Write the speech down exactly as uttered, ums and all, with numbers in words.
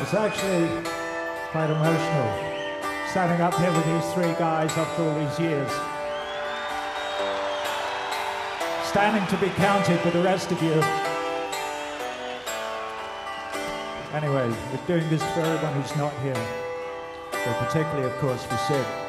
It's actually quite emotional, standing up here with these three guys after all these years. Standing to be counted with the rest of you. Anyway, we're doing this for everyone who's not here, but particularly, of course, for Sid.